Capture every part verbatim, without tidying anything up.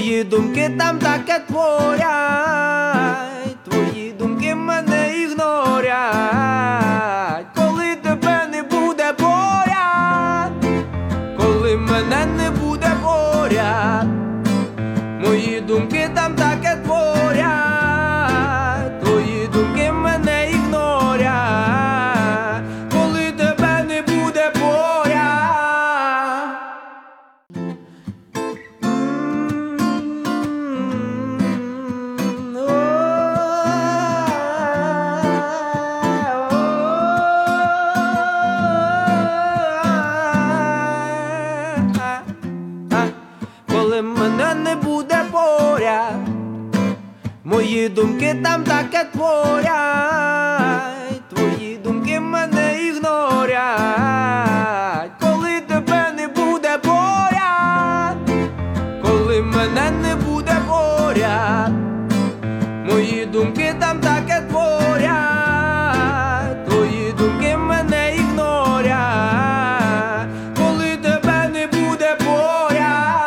Мої думки там таке творять, твої думки мене ігнорять. Коли тебе не буде поряд, коли мене не буде поряд, мої думки там таке творять, твої думки мене ігнорять. Коли тебе не буде поряд. Коли мене не буде поряд, мої думки там таке творять, твої думки мене ігнорять. Коли тебе не буде поряд, коли мене не буде поряд, мої думки там таке творять, твої думки мене ігнорять. Коли тебе не буде поряд.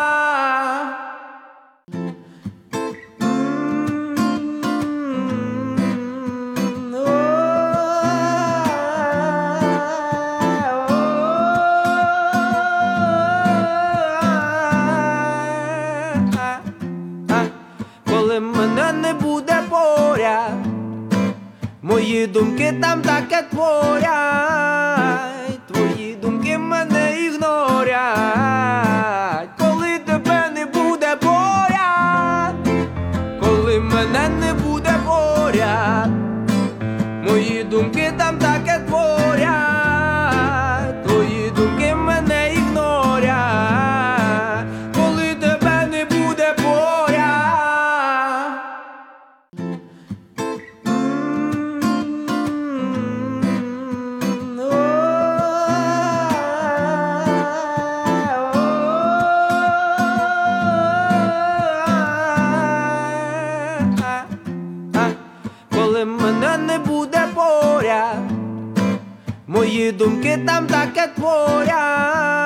Коли мене не буде поряд, мої думки там таке творять, твої думки мене ігнорять. Коли тебе не буде поряд, коли мене не буде поряд, мої думки там таке творять, твої думки мене ігнорять. Коли тебе не буде поряд. Коли мене не буде поряд, мої думки там таке творять.